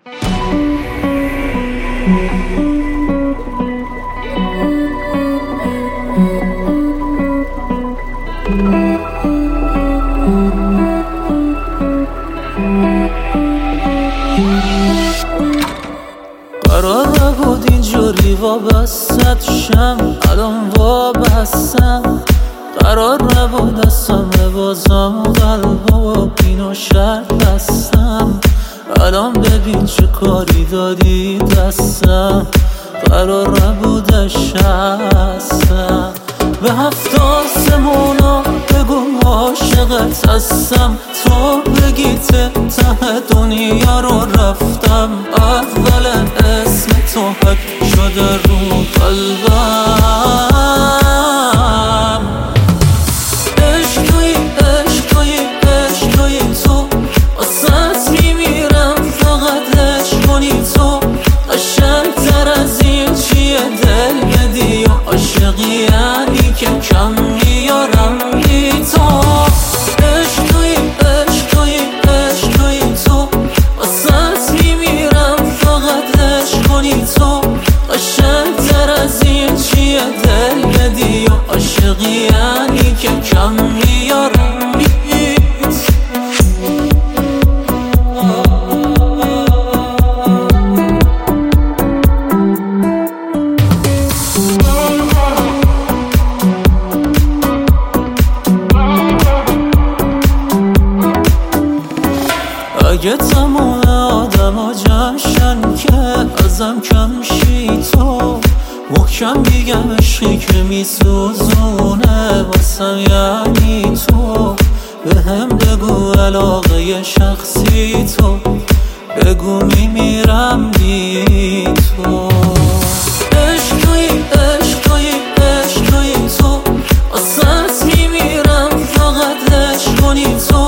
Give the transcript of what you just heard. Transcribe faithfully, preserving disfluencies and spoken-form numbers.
قرار نبود اینجوری وابستت شم، الان وابستم. قرار نبود دستم ببازم و قلب و بین و شرط بستم. الان ببین چه کاری دادی دستم، قرار نبودش هستم. به هفت آسمونا بگو عاشقت هستم، تو بگی ته ته دنیا رو رفتم. اولا اسم تو حک شده رو قلبم. عشق توی عشق توی عشق توی تو، واسه میمیرم فقط عشق کنی تو. قشنگتر از این چیه دل بدی و عاشقی یعنی که کم میارم بی تو. عشق توی عشق توی عشق توی تو، واسه میمیرم فقط عشق کنی تو. قشنگتر از این چیه دل بدی و عاشقی یعنی که کم میارم بی تو. اگه تمام آدم ها جمشن که ازم کم شی تو، محکم بگم عشقی که میسوزونه واسم یعنی تو. به هم بگو علاقه شخصی تو، بگو میمیرم بی تو. عشق توی عشق توی عشق توی تو، واسه میمیرم فقط عشق کنی تو.